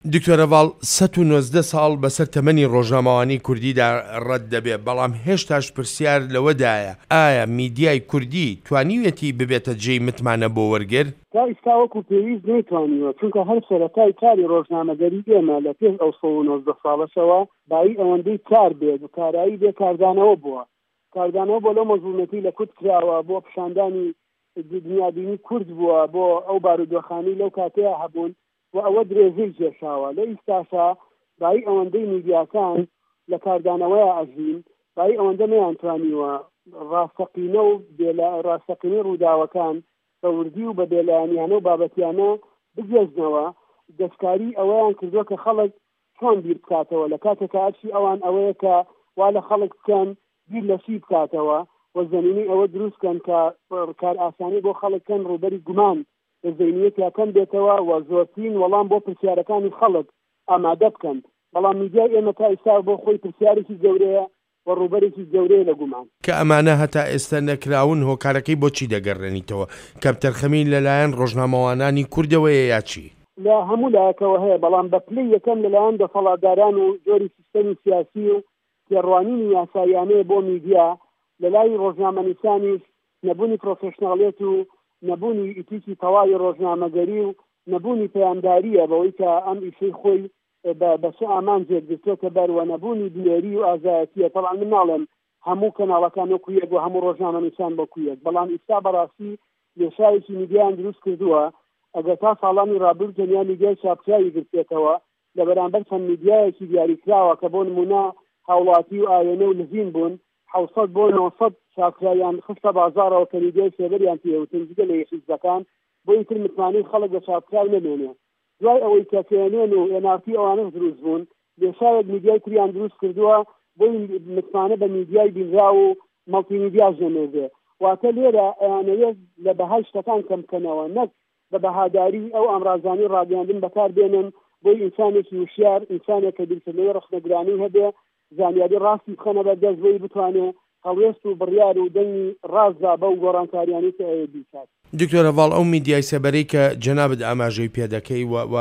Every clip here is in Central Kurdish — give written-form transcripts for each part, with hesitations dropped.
دکتۆرە ڤاڵ 119 ساڵ بەسەر تەمەنی ڕۆژنامەوانی کوردیدا ڕەت دەبێت، بەڵام هێشتاش پرسیار لەوەدایە ئایا میدیای کوردی توانیوێتی ببێتە جێی متمانە بۆ وەرگر؟ تا ئێستا وەکو پێویست نەیتوانیوە، چونکە هەر سەرەتای کاری ڕۆژنامەگەری ئێمە لە پێش ئەو 119 ساڵەشەوە بای ئەوەندەی کار بێت و کارایی بێ کاردانەوە بووە. کاردانەوە بۆ لەو مەزوونەتی لە کورد کراوە بۆ پیشاندانی دنیابینی کورد بووە، بۆ ئەو بارودۆخانەی لەو کاتەیە هەبوون و ئەوە درێژەی کێشاوە. لە ئیستاشا بای ئەوەندەی میدیاکان لە کاردانەوەیە ئەژین، بای ئەوەندە نەیانتوانیوە ڕاستەقینە و ڕاستەقینەی ڕووداوەکان بە وردی و بە بێلایەنیانە و بابەتیانە بگێزنەوە. دەستکاری ئەوەیان کردووە کە خەڵک چۆن بیر بکاتەوە لە کاتێکە ئەرچی ئەوان ئەوەیە کە وا لە خەڵک بکەن بیر لە چی بکاتەوە و زەمینەی ئەوە دروستکەن کە کار ئاسانی بۆ خەڵککەن ڕوبەری گومان لە زەینیەتیاکەن بێتەوە و زۆرترین وەڵام بۆ پرسیارەکانی خەڵک ئامادە بکەن. بەڵام میدیای ئێمە تا ئێستا بۆ خۆی پرسیارێکی گەورەیە و ڕوبەرێکی گەورەیە لە گومان کە ئەمانە هەتا ئێستا نەکراون. هۆکارەکەی بۆچی دەگەڕێنیتەوە؟ کەمتەرخەمی لەلایەن ڕۆژنامەوانانی کوردەوەیە یا چی؟ لە هەموو لایەکەوە هەیە، بەڵام بە پلەی یەکەم لەلایەن دەسەڵاتداران و جۆری سیستەمی سیاسی و پێڕوانینی یاساییانەیە بۆ میدیا، لە لای ڕۆژنامەنووسانیش نەبوونی پرۆفێشناڵێت و نەبوونی ئیتیکی تەواوی ڕۆژنامەگەری و نەبوونی پەیامداریە بەوەی کە ئەم ئیشەی خۆی بە چه ئامان جێگرتووەتە بەروە، نەبوونی بنێری و ئازایەتیە. تەڵعا من ناڵێم هەموو کەناڵەکان وەکو یەک و هەموو ڕۆژنامەنووسان وەکو یەک، بەڵام ئێستا بەڕاستی لێشاوێکی میدیایان دروست کردووە. ئەگەر تا ساڵانی ڕابردوو تەنیا میدیای چاپکراوی گرتێتەوە لە بەرامبەر چەند میدیایەکی دیاریکراوە کە بۆ نمونە هاوڵاتی و ئاوێنە و نزین بوون 700 بۆ 900 چاپکرایان خستە بازارەوە کە میدیای سێبەریان پێوتن جگە لە یەخیزەکان بۆ ئیتر متمانەی خەڵک بە چاپکراو نەمێنێ. دوای ئەوەی کە فێنێن و ئێنارتی ئەوانە دروست بوون، لێشاوێک میدیای تریان دروست کردووە بۆی متمانە بە میدیای بینرا و مەڵتی میدیا ژەمێردێ. واتە لێرە ئەیانەوێت لە بەهای شتەکان کەم بکەنەوە، نەک بە بەهاداری ئەو ئەمرازانی ڕاگەاندن بەکار بێنن بۆی ئینسانێکی وشیار، ئینسانێک کە بیرکردنەوەی ڕخنەگرانی هەبێ، زانیاری ڕاستی بخەنە بەردەست بۆی بتوانێت هەڵوێست و بڕیار و دەنگی ڕازدا بەو گۆڕانکاریانی کە ئەوێ بیکات. دکتۆرە ڤاڵ، ئەو میدیای سەبەرەی کە جەنابەت ئاماژەی پێ دەکەی و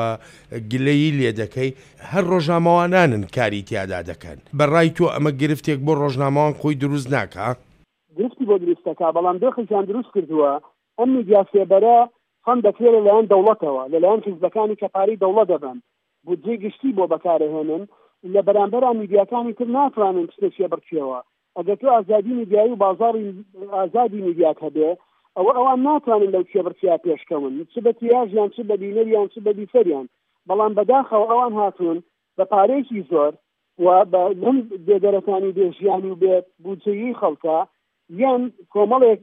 گلەیی لێ دەکەی، هەر ڕۆژنامەوانانن کاری تیادا دەکەن. بەڕای تۆ ئەمە گرفتێک بۆ ڕۆژنامەوان خۆی دروست ناکە؟ گرفتی بۆ دروستەکە، بەڵام دۆخێکیان دروست کردووە. ئەم میدیا سێبەرە خەم دەکرێت لەلایەن دەوڵەتەوە، لەلایەن حیزبەکانی کە پارەی دەوڵەت دەبن بودجێ گشتی بۆ بەکارهێنن. لە بەرامبەر میدیاکانی تر ناتوانن شتێکی بڕکێەوە. ئەگەر تۆ ئازادی میدیایی و بازاڕی ئازادی میدیات هەبێ، ئەوان ناتوانن لەو کێبڕکیا پێشکەون، چ بە تیاژیان، چ بە بینەریان، چ بە بیسەریان. بەڵام بەداخەوە ئەوان هاتوون بە پارەیەکی زۆر و بە لەم بێدەرەکانی بێژیانی و بێ بودجەیی خەڵکە یان کۆمەڵێک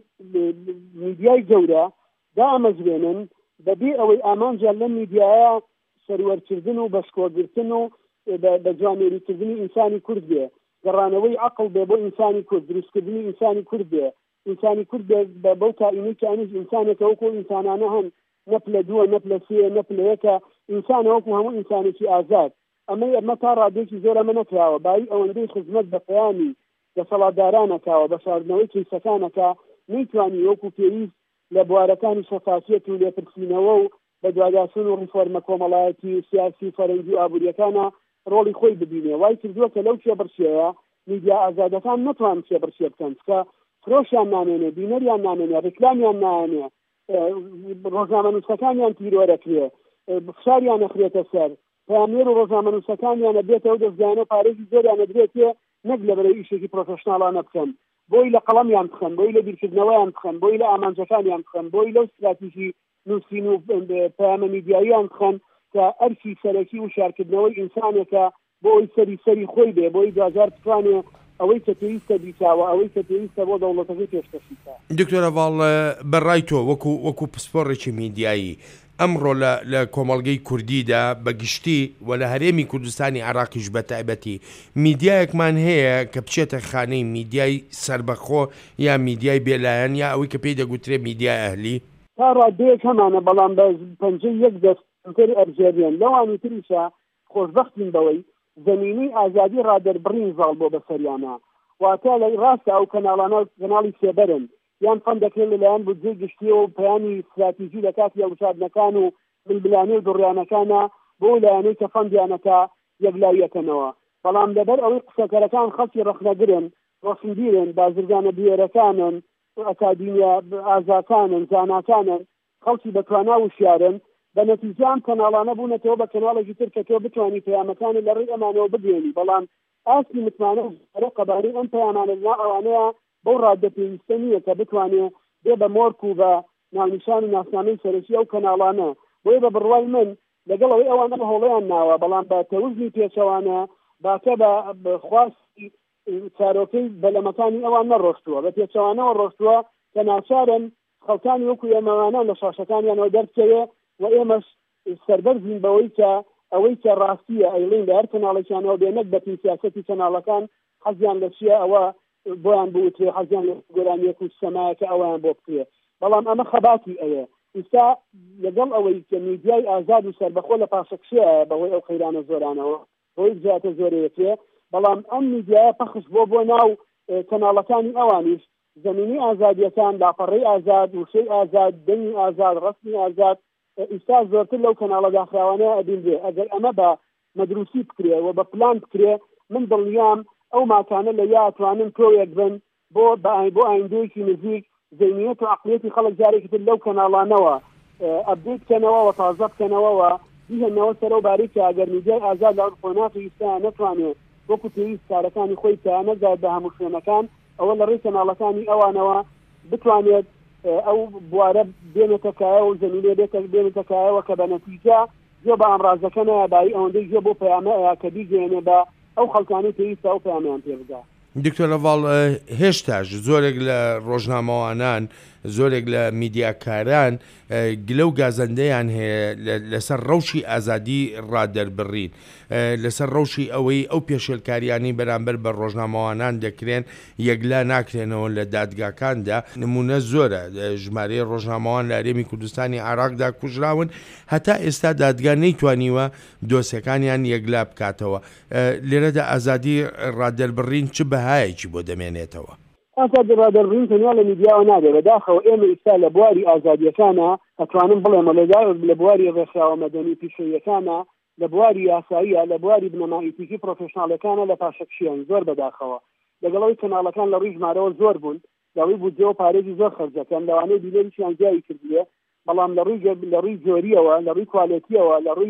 میدیای گەورە دامەزوێنن بەبێ ئەوەی ئامانجان لەم میدیایە سەروەرکردن و بەشکۆگرتن و بە جوامێریکردنی ئینسانی کورد بێ، گەڕانەوەی عەقڵ بێ بۆ ئینسانی کورد، دروستکردنی ئینسانی کورد بێ، ئینسانی کورد بێ بەو تائینەی کە ئەنیش ئینسانێکە وەکو ئینسانانە هەن، نەک لە دووە، نەک لە سێ، نەک لە یەکە، ئینسانە وەکو هەموو ئینسانێکی ئازاد. ئەمە تا ڕادێکی زۆر ئەمە نەکراوە، بای ئەوەندەی خزمەت بە پەیامی دەسەڵاتدارانەکەوە بە شاردنەوەی کەیسەکانەکە نەیتوانی وەکو پێویست لە بوارەکانی شەفافیەت و لێپرسینەوە و بە دواداچوون و ڕیفۆرمە کۆمەڵایەتی و سیاسی فەرەنگی و ئابوووریەکانە ڕۆڵی خۆی ببینێ. وای کردووە کە لەو کێبڕچێیە میدیا ئازادەکان نەتوان کێبڕچێ بکەن، کە فرۆشیان نامێنێ، بینەریان نامێنێ، ڕیکلامیان نامێنێ، ڕۆژنامەنووسەکانیان تیرۆرەکرێ، فشاریان نەخرێتە سەر، پامێر و ڕۆژنامەنووسەکانیانە بێتەوە دەستگایانە و پارێکی زۆریانە درێتێ، نەک لەبەرەوەی ئیشێکی پرۆفێشناڵانە بکەن، بۆی لە قەڵەمیان بخەن، بۆی لە بیرکردنەوەیان بخەن، بۆی لە ئامانجەکانیان بخەن، بۆی لەو استراتیژی نووسین و پەیامە میدیاییان بخەن کە ئەرکی سەرەکی و شارکردنەوەی ئینسانێکە بۆ ئەوی سەری خۆی بێ، بۆی دوجار بتوانێ ئەوەی کە پێویستە بیکاوە، ئەوەی کە پێویستە بۆ دەوڵەتەکەی پێشکەشیکا. دکتۆرە ڤاڵ، بەڕای تۆ وەکو پسپۆڕێکی میدیایی ئەمڕۆ لە کۆمەڵگەی کوردیدا بەگشتی و لە هەرێمی کوردستانی عێراقیش بە تایبەتی میدیایەکمان هەیە کە بچێتە خانەی میدیای سربەخۆ یا میدیای بێلایەن یا ئەوەی کە پێی دەگوترێ میدیای ئەهلی؟ تا ڕادەیەک هەمانە، بەڵام بە پەنجەی یەک دەستکەری ئەرجێریان لەوانی تریشە خۆشبەختین بەوەی زمینی ئازادی ڕادەربڕین زاڵ بۆ بەسەریانە. واتە لە ڕاستە ئەو کەناڵی سێبەرن یان فەن دەکرێن لەلایەن بودجێ گشتیەوە و پەیامی استراتیژی لە کاتی هەڵبژاردنەکان و بلبلانەی و دڕیانەکانە بۆ لایەنەی کە فەندیانەکە یەکلایەکەنەوە بەڵام لەبەر ئەوەی قسەکەرەکان خەڵکی ڕخنەگرن ڕۆشنبیرن بازرگانە بوێرەکانن ئەکادیمیا ئازاکانن زاناکانن خەڵکی بەتوانا وشیارن بە نەتیجەم کەناڵانە بوونەتەوە بە کەناڵێکی تر کە تۆ بتوانانی پەیامەکانی لە ڕێی ئەمانەوە بگوێنی بەڵام ئاستی متمانە قەبارەی ئەم پەیامانە ئەوانەیە بەو ڕادە پێویستە نییە کە بتوانێت بێ بە مۆرک و بە ناونیشان و ناسنامەی سەرەکی ئەو کەناڵانە بۆیە بە بڕوای من لەگەڵ ئەوەی ئەوانە هەوڵیان ناوە بەڵام بە تەوزنی پێچەوانە باکە بە خواستی چارۆکەی بەلەمەکانی ئەوان نەڕۆشتووە بە پێچەوانەوە ڕۆشتووە کە ناچارن خەڵکانی وەکو ئێمەوانان لە شاشەکانیانەوە دەرکەوێ و ئێمەش سەربەرزین بەوەی کە ئەوەی کە ڕاستیە ئەیڵین لە هەر کەناڵێکیانەوە بێنەک بە سیاسەتی کەناڵەکان حەزیان لە چیە ئەوە بۆیان بوترێ حەزیان لە گۆرانیەک و سەمایەکە ئەویان بۆ بکرێ بەڵام ئەمە خەباتی ئەوێ ئیستا لەگەڵ ئەوەی کە میدیای ئازاد و سەربەخۆ لە پاشەکشەیە بەهۆی ئەو خەیرانە زۆرانەوە بۆی زیاتر زۆرەیەکێ بەڵام ئەم میدیایە پەخش بۆ ناو کەناڵەکانی ئەوانیش زمینی ئازادیەکان لاپەڕەی ئازاد وشەی ئازاد دەنگی ئازاد ڕستنی ئازاد ئیستا زۆرتر لەو کەناڵە داخراوانەیە ئەبین بێ ئەگەر ئەمە بە مەدروسی بکرێ و بە پلان بکرێ من دڵنیام ئەو ماکانە لە یاتوانن کۆیەک بن بۆ ئایندۆیەکی نزیک ذهنیەت و عقلیەتی خەڵک جارێکی تر لەو کەناڵانەوە ئەپدێت بکەنەوە و تازە بکەنەوەوە بیهێنەوە سەرەو باری کە ئەگەر میدیای ئازاد لە قۆناغی ئیستا نەتوانێت وەکو پێویست کارەکانی خۆی تا نەزاد بە هەموو شوێنەکان ئەوە لە ڕێی کەناڵەکانی ئەوانەوە بتوانێت ئەو بوارە بێنێتەکایە و زمینێ بێنێتەکایەوە کە بە نەتیجە جێ بە ئەمڕازەکە نایبایی ئەوەندەی جێ بۆ پەیامەیە کە بیگەێنێ بە ئەو خەڵکانی پێویستە ئەو پەیامیان پێ بگا. دکتۆر لەڤاڵ هێشتاش زۆرێک لە ڕۆژنامەوانان زۆرێک لە میدیاکاران گلە و گازەندەیان هەیە لەسەر ڕەوشی ئازادی ڕادەربڕین لەسەر ڕەوشی ئەوەی ئەو پێشێلکاریانی بەرامبەر بە ڕۆژنامەوانان دەکرێن یەکلا ناکرێنەوە لە دادگاکاندا نمونە زۆرە ژمارەی ڕۆژنامەوان لە هەرێمی کوردستانی عێراقدا کوژراون هەتا ئێستا دادگا نەیتوانیوە دۆسیەکانیان یەکلا بکاتەوە لێرەدا ئازادی ڕادەربڕین چ بەهایەکی بۆ دەمێنێتەوە؟ ئازادی ڕادەربڕین تەنیا لە میدیاوە نادێت بەداخەوە ئێمە ئێستا لە بواری ئازادیەکانە ئەتوانم بڵێمە لە بواری ڕێکخراوە مەدەنی پیشەیەکانە لە بواری یاساییە لە بواری بنەمایەتیکی پرۆفێشناڵەکانە لە پاشەکشیان زۆر بەداخەوە لەگەڵەوەی کەناڵەکان لە ڕووی ژمارەوە زۆر بوون لەڕووی بودجێ و پارێزی زۆر خەرجەکەن لەوانەیە بیلێنیان جیایی کردووە بەڵام لە ڕووی جۆریەوە لە ڕووی کوالێتیەوە لە ڕووی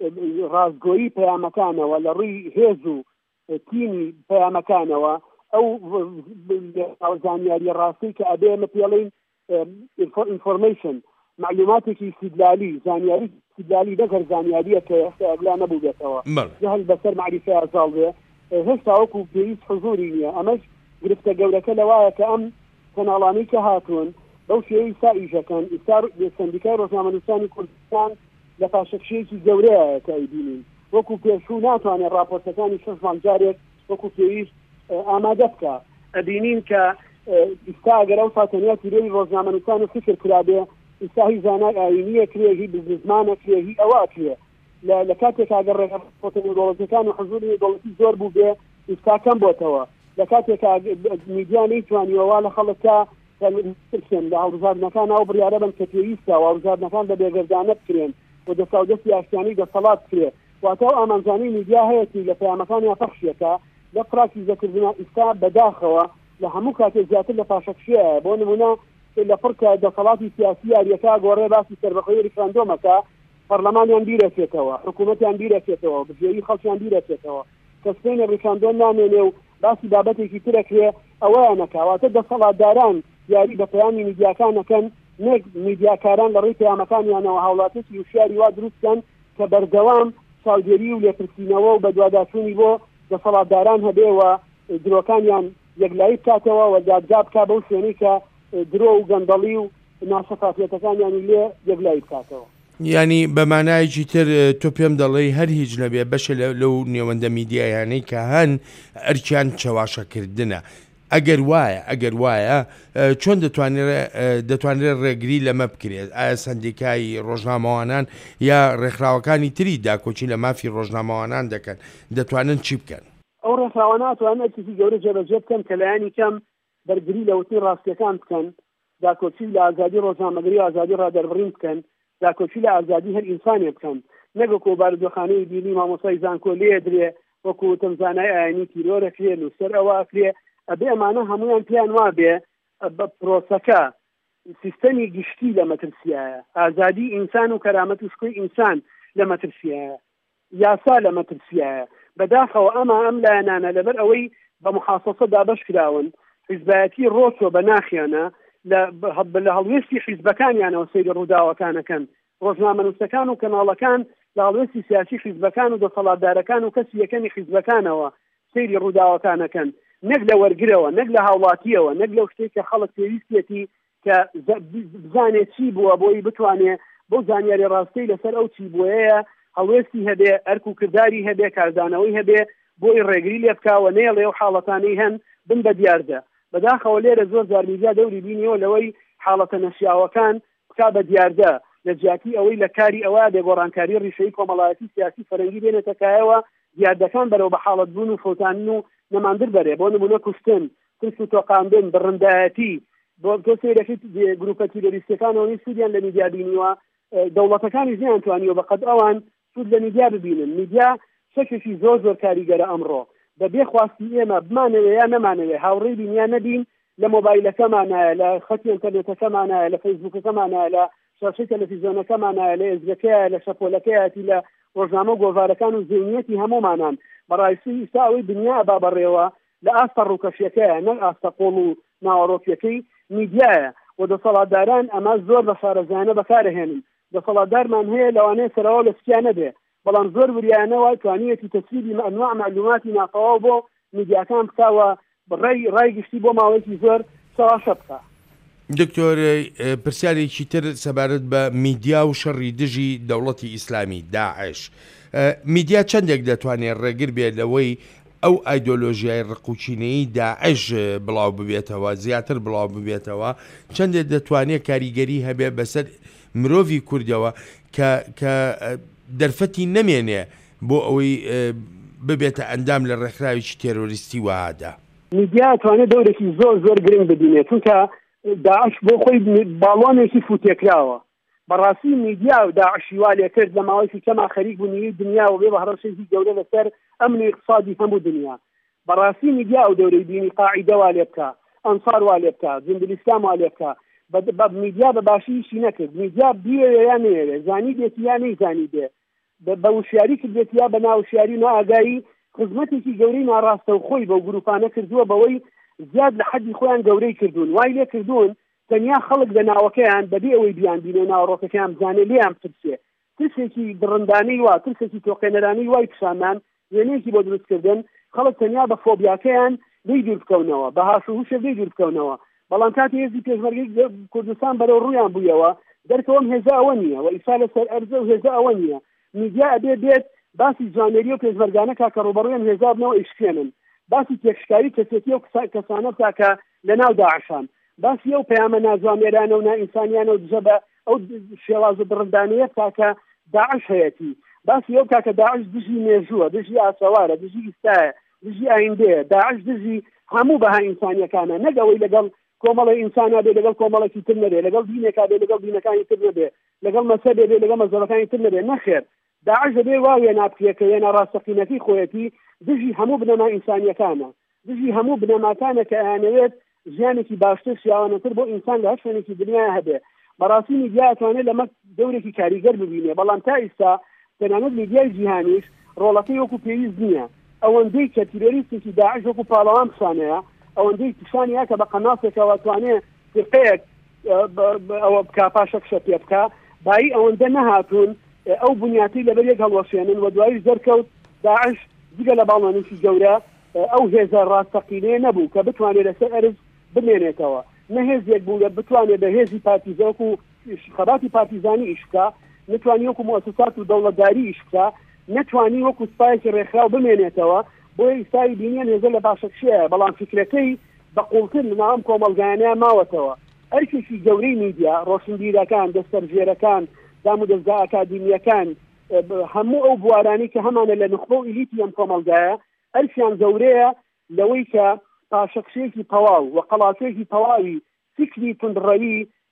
ڕازگۆیی پەیامەکانەوە لە ڕووی هێز و تیمی پەیامەکانەوە ئەو زانیاری ڕاستی کە ئەبێ ئێمە پێڵین ئینفۆرمیشن معلوماتێکی استدلالی زانیاری استدلالی دەگەر زانیاریە کە ئەگلا نەبوو بێتەوە جەهل بەسەر معریفە ئازاڵ بێ هێشتا وەکو پێویست حضوری نییە ئەمەش گرفتە گەورەکە لەوایە کە ئەم کەناڵانەی کە هاتوون بەو شێوەی ئیسائیژەکەن سەندیکای ڕۆژنامەنووسانی کوردستان لە پاشەکشەیەکی گەورەیە کە ئەیبینین وەکو پێشوو ناتوانێت راپۆرتەکانی 6 مانجارێک وەکو پێویست ئامادە بکە ئەبینین کە ئستا ئەگەر ئەو ساتەنیاتی لێی ڕۆژنامەنووسان و فکر کرابێ ئستا هی زانای ئاینیە کرێ هی بزنسمانە کرێ هی ئەوە کرێ لە کاتێک ئەگەر ڕێگەپۆتەنی دەوڵەتەکان و حضوری دەوڵەتی زۆر بوو بێ ئستا کەم بۆتەوە لە کاتێک میدیا نەیتوانیەوە لە خەڵکە بکەن لە هەڵبژاردنەکان ئەو بڕیارە بن کە پێویستە و هەڵبژاردنەکان بە بێگەردانە بکرێن و دەستا و دەستی ئاشتیانی دەسەڵات بکرێ واتە ئەو ئامانجانەی میدیا هەیەی لە پەیامەکانیان پەخشیەکە لە پراکتیزەکردنە ئستا بەداخەوە لە هەموو کاتێک زیاتر لە پاشەکشەیە بۆ نمونە لە پڕکە دەسەڵاتی سیاسی یاریەکە گۆڕێ باسی سەربەخۆیی ریفراندۆمەکە پەرلەمانیان بیرەچێتەوە حکوومەتیان بیرەچێتەوە بژێوی خەڵکیان بیرەچێتەوە کەسپێنە ریفراندۆم نامێنێ و باسی بابەتێکی ترەکرێ ئەوەیە نەکاواتە دەسەڵاتداران یاری بە پەیامی میدیاکانەکەن نەک میدیاکاران لە ڕێی پەیامەکانیانەوە هاوڵاتیی وشیاری وا دروستکەن کە بەردەوام چاودێری و لێپرسینەوە و بەدواداچوونی بۆ دەسەڵاتداران هەبێەوە درۆکانیان یەکلایی بکاتەوە و دادگا بکا بەو شوێنەی کە درۆ و گەندەڵی و ناشەفافیەتەکانیانی لێ یەکلایی بکاتەوە. ینی بەمانایەکی تر تۆ پێم دەڵێ هەر هیچ نەبێ بەشە لەو نێوەندە میدیایانەی کە هەن ئەرکیان چەواشەکردنە ئەگەر وایە چۆن دەتوانرێت ڕێگری لەمە بکرێت ئایا سندیکای ڕۆژنامەوانان یا ڕێکخراوەکانی تری داکۆچی لە مافی ڕۆژنامەوانان دەکەن دەتوانن چی بکەن؟ ئەو ڕێکخراوانە ئەتوانن ئەرکێکی گەورە جێبەجێ بکەن کە لایەنی کەم بەرگری لە وتنی ڕاستیەکان بکەن داکۆچی لە ئازادی ڕۆژنامەگری و ئازادی ڕادەربڕین بکەن داکۆچی لە ئازادی هەر ئینسانێ بکەن نەگەکۆ بارودۆخانەی بینی مامۆسای زانکۆ لێ درێ وەکو تەمزانای ئاینی تیرۆرەکرێن و سەر ئەوەکرێ ئەبێ ئەمانە هەمویان پێیان وابێ بە پرۆسەکە سیستەمی گشتی لە مەترسیایە، ئازادی ئینسان و کەرامەت و شکۆی ئینسان لە مەترسیایە، یاسا لە مەترسیایە. بەداخەوە ئەم لایەنانە لەبەر ئەوەی بە محاسەسە دابەش کراون حیزبایەتی ڕۆچۆ بە ناخیانە لە هەڵوێستی حیزبەکانیانەوە سەیری ڕووداوەکانەکەن، ڕۆژنامەنووسەکان و کەناڵەکان لە هەڵوێستی سیاسی حیزبەکان و دەسەڵاتدارەکان و کەسی یەکەمی حیزبەکانەوە سەیری ڕووداوەکانەکەن، نەک لە وەرگرەوە، نەک لە هاوڵاتیەوە، نەک لەو شتێک کە خەڵک پێویستێتی کە بزانێت چی بووە بۆی بتوانێت بۆ زانیاری ڕاستەی لەسەر ئەو چی بووەیە هەڵوێستی هەبێ، ئەرک و کردداری هەبێ، کاردانەوەی هەبێ بۆی ڕێگری لێ بکاوە نێڵێ و حاڵەتانەی هەن بن بە دیاردە. بەداخەوە لێرە زۆر جار میدیا دەوری بینیەوە لەوەی حاڵەتە نەشیاوەکان بکا بە دیاردە لە جیاتی ئەوەی لە کاری ئەوە دێگۆڕانکاری ڕیشەی کۆمەڵایەتی سیاسی فەرەنگی بێنێتەکایەوە دیاردەکان بەرەو بە حاڵەت بوون و فۆتانن و نەماندر بەرێ بۆ نمونە کوشتن، ترس و تۆقاندن، بڕندایەتی، بۆ تۆ سەیرەکەی گروپە تیرۆریستەکانەوەی سوودیان لە میدیا بینیوە دەوڵەتەکانی نەیانتوانیوە بەقەد ئەوان سوود لە میدیا ببینن. میدیا شەکێکی زۆر زۆر کاریگەرە ئەمڕۆ بەبێ خواستی ئێمە بمانەوێ یا نەمانەوێ هاوڕێی بینیان نەبین لە مۆبایلەکەمانایە، لە خەتی ئینتەرنێتەکەمانایە، لە فەیسبووکەکەمانایە، لە شاشەی تەلەڤیزیۆنەکەمانایە، لە ئێزگەکەیە، لە شەپۆلەکەیەتی، لە ڕۆژنامە گۆڤارەکان و زیینەتی هەمومانان بەڕاستی ئیستا ئەوەی دنیا ئەبابەڕێوە لە ئاستە ڕووکەشیەکەیە نەک ئاستە قۆڵ و ناوەڕۆکیەکەی میدیایە و دەسەڵاتداران ئەمە زۆر بە شارەزانە بەکارهێنن. دەسەڵاتدارمان هەیە لەوانەیە سەرەوە لە سکیان نەبێ، بەڵام زۆر وریانەوە توانیەتی تەسریبی ئەنواع معلوماتی ناقەوە بۆ میدیاکان بکاوە ڕای گشتی بۆ ماوەیەکی زۆر سەواشە بکە. دکتۆر پرسیارێکی تر سەبارەت بە میدیا و شەڕی دژی دەوڵەتی ئیسلامی داعش، میدیا چەندێک دەتوانێت ڕێگر بێت لەوەی ئەو ئایدۆلۆژیای ڕقوچینەی داعش بڵاو ببێتەوە، زیاتر بڵاو ببێتەوە، چەندێک دەتوانێت کاریگەری هەبێ بەسەر مرۆڤی کوردەوە کە دەرفەتی نەمێنێ بۆ ئەوەی ببێتە ئەندام لە ڕێکخراوێکی تێرۆریستی وهادا. میدیا توانێت دەورێکی زۆر زۆر گرنگ ببینێت، چونکە داعش بۆ خۆی باڵۆنێکی فوتێکراوە. بەڕاستی میدیا و داعشی وا لێ کرد لە ماوەیەکی کەما خەریک بوونی دنیا و بێ بە هەڕەشێکی گەورە لەسەر ئەمنی اقتصادی هەموو دنیا. بەڕاستی میدیا و دەورەی بینی قاعیدە وا لێ بکە، ئەنسار وا لێ بکە، جندولیسلام وا لێ بکە، بە میدیا بە باشیشی نەکرد. میدیا بیوێ یا نەیەوێ، زانی دێت یا نەیزانی دێ، بە وشیاری کردێت یا بە ناوشیاری نائاگایی خزمەتێکی گەورەی ناڕاستە و خۆی بەو گروپانە کردووە بەوەی زیاد لە حەدی خۆیان گەورەی کردوون. وای لێ کردوون تەنیا خەڵک لە ناوەکەیان بەبێ ئەوەی بیان بینێ ناوەڕۆکەکەیان بزانێ لێیان بترسێ، ترسێکی بڕندانەی وا، ترسێکی تۆقێنەرانەی وای پیشامان وێنەیەکی بۆ دروستکردن خەڵک تەنیا بە فۆبیاکەیان دەی دوور بکەونەوە، بە هاشوهوشە دەی دوور بکەونەوە. بەڵام کاتی هێزی پێشمەرگەی کوردستان بەرەو ڕوویان بوویەوە دەرکەوەم هێزە ئەوە نییە و ئیسا لەسەر ئەرزە و هێزە ئەوە نییە. میدیا ئەبێ بێت باسی جوانێری و پێشمەرگانە کاکە ڕوبەڕوویان هێزا بنەوە ئیشکێنن، باسی تێکشکاری کەسێتی و کەسانە بکاکە لە ناو داعشان، باسی ئەو پەیامە نازوامێرانە و نائینسانیانە و دژە بە ئەو شێوازە بڕندانەیە کاکە داعش هەیەتی، باسی ئەو کاکە داعش دژی مێژووە، دژی ئاسەوارە، دژی ئیستایە، دژی ئایندەیە، داعش دژی هەموو بەها ئینسانیەکانە، نەگەوەی لەگەڵ کۆمەڵی ئینسانە بێ لەگەڵ کۆمەڵێکی تر نەبێ، لەگەڵ دینێکا بێ لەگەڵ دینەکانی تر نەبێ، لەگەڵ مەسەبێ بێ لەگەڵ مەزەبەکانی تر نەبێ. نەخێر، داعش دەبێ واوێ ناپکێکە وێنە ڕاستەقینەتی خۆیەتی دژی هەموو بنەما ئینسانیەکانە، دژی هەموو بنەماکانە کە ئەیانەوێت ژیانێکی باشتر شیاوانەتر بۆ ئینسان لە هەر شوێنێکی دنیا هەبێ. بەڕاستی میدیا ئەتوانێت لەمە دەورێکی کاریگەر ببینێ، بەڵام تا ئێستا تەنانەت میدیای جیهانیش ڕۆڵەکەی وەکو پێویست نییە. ئەوەندەی کە تیرۆریستێکی داعش وەکو پاڵەوان پیشانەیە، ئەوەندەی پیشانیە کە بە قەناسێکەوە توانێت فرقەیەک ئەوە بکا پاشەکشە پێ بکە، بایی ئەوەندە نەهاتوون ئەو بنیاتی لەبەر یەک هەڵوەشێنن و دوایش دەرکەوت داعش جگە لە باڵمانێکی گەورە ئەو هێزە ڕاستەقینەیە نەبوو کە بتوانێت لەسەر ئەرز بمێنێتەوە، نەهێزێک بوو بتوانێت بە هێزی پارتیزەک و خەباتی پارتیزانی ئیشکا، نتوانی وەکو مؤسسات و دەوڵەتداری ئیشکا، نتوانی وەکو سپایەکی ڕێکخراو بمێنێتەوە. بۆیە ئیستای بینیان هێزە لە باشەکشەیە، بەڵام فکرەکەی بەقوڵتر لە ناو کۆمەڵگایانەیە ماوەتەوە. ئەرکێکی گەورەی میدیا، ڕۆشنبیرەکان، دەستەرژێرەکان، دام و دەستگا ئاکادیمیەکان، هەموو ئەو بوارانی کە هەمانە لە نخبە و ئیلیتی ئەم کۆمەڵگایە ئەرکیان گەورەیە لەوەی کە پاشەکشەیەکی تەواو و قەڵاتێکی تەواوی فکری توندڕەوی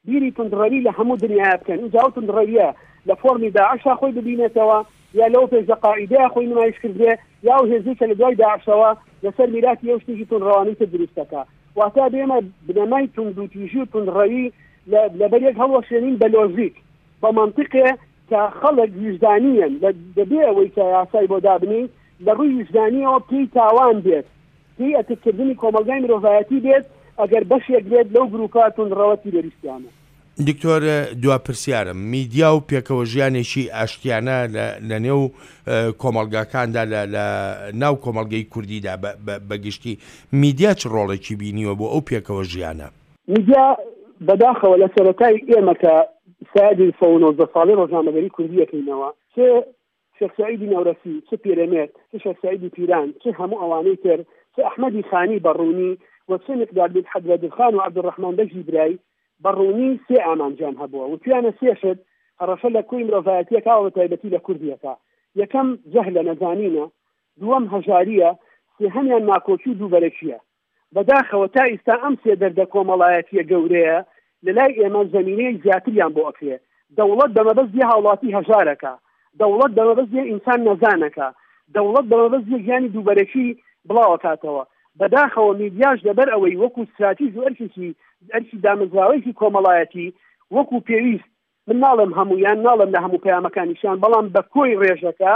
بیری تندڕەوی لە هەموو دنیا بکەن اینجا ئەو تندڕەویە لە فۆرمی داعشا خۆی ببینێتەوە یا لەو پێش قائیدەیە خۆی نمایش کردێ یا ئەو هێزی کە لە دوای داعشەوە لەسەر میراتی ئەو شتێکی تونڕەوانەی تر دروستەکە واتە بێمە بنەمای تند و تیژی و تندڕەوی لەبەر یەک هەڵوەشێنین بە لۆژیک بە مەنطقێ کە خەڵک ویژدانیەن دەبێ ئەوەی کە یاسای بۆ دابنی لە ڕووی ویژدانیەوە پێی تاوان بێت پێی ئەتکردنی کۆمەلگای مرۆڤایەتی بێت ئەگەر بەشێک بێت لەو گروپە تندڕەوە تیرۆریستیانە. دکتۆر دواپرسیارم میدیا و پێکەوە ژیانێکی ئاشتیانە لە نێو کۆمەلگاکاندا لە ناو کۆمەلگەی کوردیدا بەگشتی میدیا چ ڕۆڵێکی بینیوە بۆ ئەو پێکەوە ژیانە؟ میدیا بەداخەوە لە سەرەتای ئێمە کە سایدی 19 ساڵی ڕۆژنامەگەری کوردیەکەینەوە چ شێخ سەعیدی نەورەسی چ پیرەمێت چ شێخ سەعیدی پیران چ هەموو ئەوانەی تر چ ئەحمەدی خانی بەڕوونی و چ مقدار بن حەدرەدخان و عەبدوڕەحمان بەژی برای بەڕوونی سێ ئامانجان هەبووە و توانە سێشت هەڕەشە لە کوی مرۆڤایەتیەکە و تایبەتی لە کوردیەکە یەکەم جەهلە نەزانینە دووەم هەژاریە سێهەمیان ناکۆچی و دووبەرەکیە بەداخەوە تا ئێستا ئەم سێ دەردە کۆمەڵایەتیە گەورەیە لەلای ئێمە زەمینەی زیاتریان بۆ ئەکرێ دەوڵەت بەمەبەستی هاوڵاتی هەژارەکە دەوڵەت بەمەبەستی ئینسان نەزانەکە دەوڵەت بەمەبەستی ژیانی دووبەرەکی بڵاوەکاتەوە بەداخەوە میدیاش لەبەر ئەوەی وەکو استراتیژ و ئەرکی دامەزراوەیەکی کۆمەڵایەتی وەکو پێویست من ناڵم هەمویان ناڵم لە هەموو پەیامەکانیشان بەڵام بە کۆی ڕێژەکە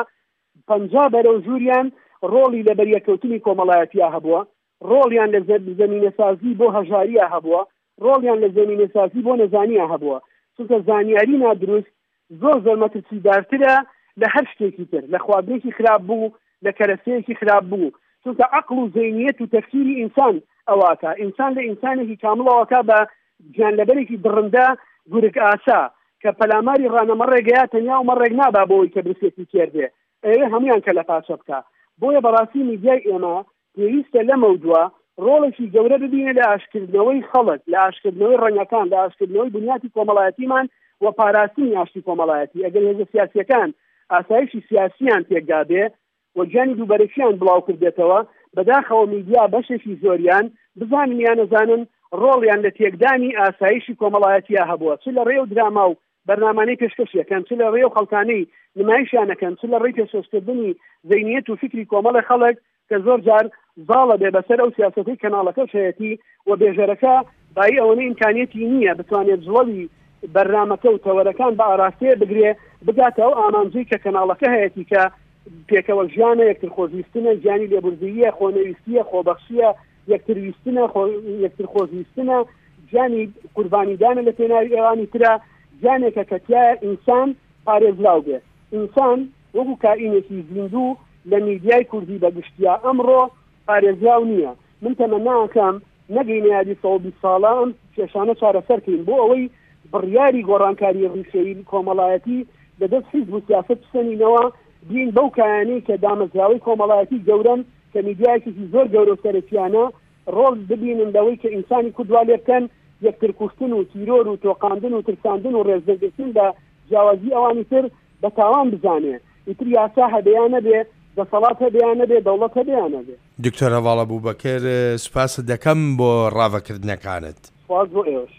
50 بەرەو ژووریان ڕۆڵی لە بەریەکەوتنی کۆمەڵایەتیا هەبووە ڕۆڵیان لە زەمینەسازی بۆ هەژاریە هەبووە ڕۆڵیان لە زەمینەسازی بۆ نەزانیە هەبووە چونکە زانیاری نادروست زۆر مەترسیدارترە لە هەر شتێکی تر لە خواردنێکی خراپ بوو لە کەرەسەیەکی خراپ بوو چونکە عقل و زەینیەت و تەفکیری ئینسان ئەواتە ئینسان لە ئینسانێکی کامڵەوەکە بە گیانلەبەرێکی دڕندە گورگ ئاسا کە پەلاماری ڕانەمەڕێگەیە تەنیا و مەڕێک نابا بۆەوەی کە برسێتی کێردێ ئەوێ هەمویان کە لە پاچە بکە بۆیە بەڕاستی میدیای ئێمە پێویستە لەمەودووە ڕۆڵێکی گەورە ببینێ لە ئاشکردنەوەی خەڵک لە ئاشکردنەوەی ڕەنگەکان لە ئاشکردنەوەی بنیاتی کۆمەڵایەتیمان و پاراستنی ئاشتی کۆمەڵایەتی ئەگەر هێزە سیاسیەکان ئاسایشی سیاسیان تێکدا بێ و گیانی دووبەرەکیان بڵاو کردێتەوە بەداخەوە میدیا بەشێکی زۆریان بزانن یان نەزانن ڕۆڵیان لە تێکدانی ئاسایشی کۆمەڵایەتیە هەبووە چ لە ڕێو دراما و بەرنامانەی پێشکەشیەکەن چ لە ڕێو خەڵکانەی نمایشیانەکەن چ لە ڕێی پێشکەشکردنی زەینیەت و فکری کۆمەڵی خەڵک کە زۆر جار زاڵە بێ بەسەر ئەو سیاسەتەی کەناڵەکە شەیەتی و بێژەرەکە بای ئەوەنە ئیمکانیەتی نییە بتوانێت جوڵی بەرنامەکە و تەوەرەکان بە ئاراستەیە بگرێ بگاتە ئەو ئامانجەی کە کەناڵەکە هەیەتی کە پێکەوە ژیانە یەکتر خۆشویستنە ژیانی لێبوردیە خۆنەویستیە خۆبەخشیە یەکترویستنە یەکتر خۆشویستنە ژیانی قوربانیدانە لە پێناوی ئێوانی ترە ژیانێکە کەتیایە ئینسان پارێزراو بێ ئینسان وەکو کائینێکی زیندوو لە میدیای کوردی بەگشتیا ئەمڕۆ پارێزراو نییە من تەمەناکەم نەگەینە یادی 120 ساڵان کێشانە چارەسەرکەین بۆ ئەوەی بڕیاری گۆڕانکاری ڕیشەیی کۆمەڵایەتی لەدەست حیزب و سیاسەت بسەنینەوە بین بەو کایانەی کە دامەزراوەی کۆمەڵایەتی گەورن کە میدیایەکی زۆر گەورە سەرەکیانە ڕۆڵ ببینن لەوەی کە ئینسانی کوردوا لێ بکەن یەکتر کوشتن و تیرۆر و تۆقاندن و ترساندن و ڕێزدەرگرتن بە جیاوازی ئەوانی تر بە تاوان بزانێ ئیتر یاسا هەبەیانە بێ دەسەڵات هەبەیانە بێ دەوڵەت هەبەیانە بێ. دکتۆر هەواڵە بووبەکر سوپاس دەکەم بۆ ڕاوەکردنەکانت. سوپاس بۆ ئێوەش.